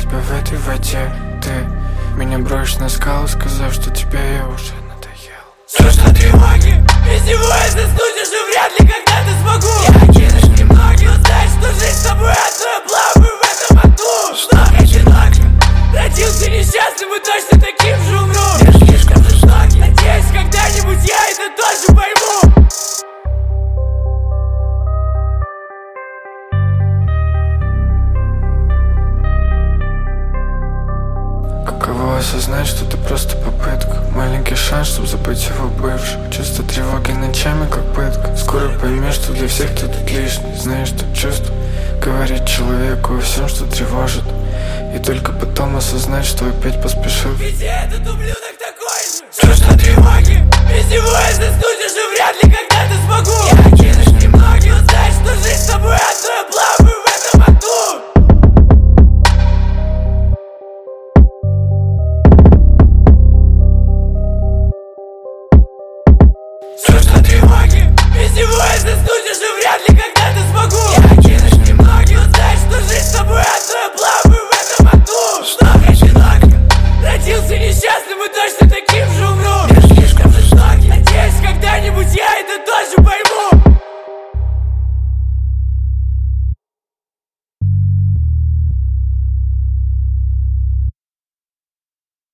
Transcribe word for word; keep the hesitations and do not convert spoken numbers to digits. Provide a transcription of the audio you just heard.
тебя в этой воде. Ты меня бросишь на скалу, сказав, что тебе я уже надоел. Слышно тревоги, без него я заснуть уже вряд ли когда-то смогу. Я окинусь немногим, но знаешь, что жизнь с тобой одно, я плаваю в этом аду. Снова одинок, родился несчастным и точно таким же умру. Я слишком жестокий, надеюсь, когда-нибудь я это тоже пойму. Каково осознать, что это просто попытка, маленький шанс, чтобы забыть его бывшего. Чувство тревоги ночами, как пытка. Скоро поймешь, что для всех ты тут лишний. Знаешь, что чувство говорит человеку о всем, что тревожит, и только потом осознать, что опять поспешил. Ведь этот ублюдок так